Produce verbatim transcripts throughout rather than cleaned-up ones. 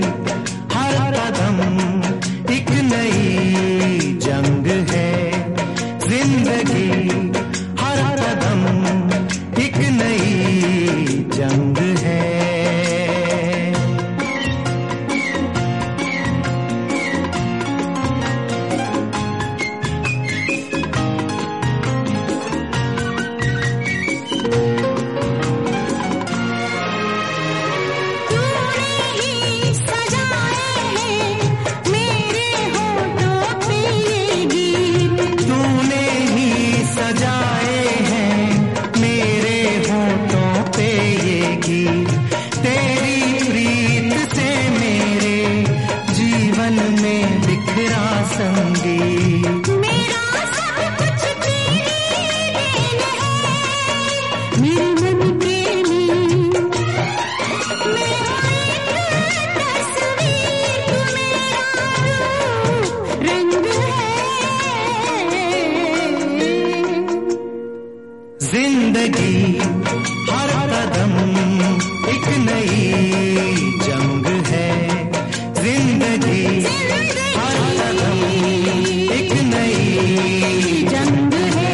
हर कदम एक नई जंग है। जिंदगी हर कदम एक नई जंग है। जिंदगी हर कदम एक नई जंग है। जिंदगी हर कदम एक नई जंग है।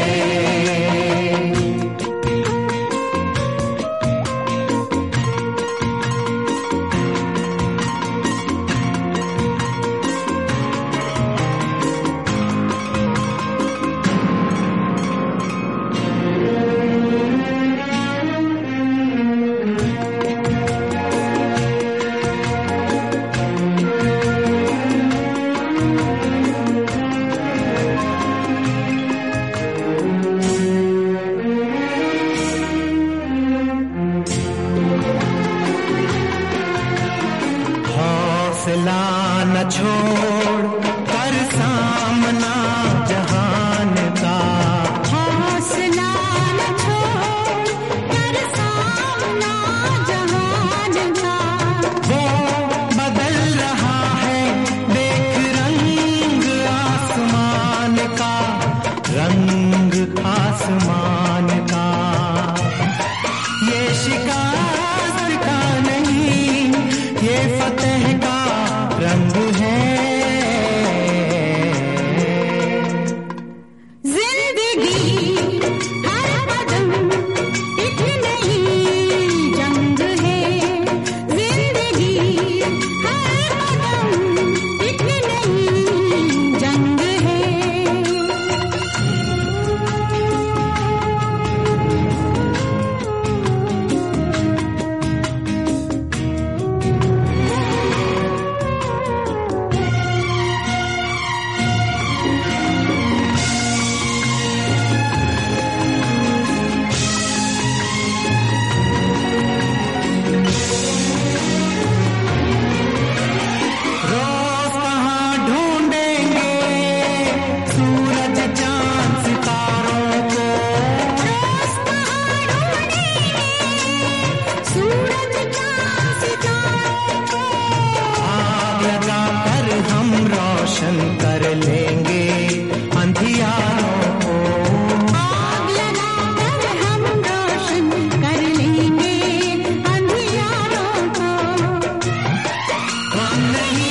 हौसला न छोड़ कर सामना जहान का। हौसला न छोड़ कर सामना जहान का। वो बदल रहा है देख रंग आसमान का। रंग आसमान का ये शिकस्त का नहीं, ये फतेह का रंग है। जिंदगी हर कदम एक नई जंग है। जिंदगी हर कदम एक नई जंग है। कर लेंगे अंधियारों को। आग लगाकर हम रोशन कर लेंगे अंधियारों को। हम नहीं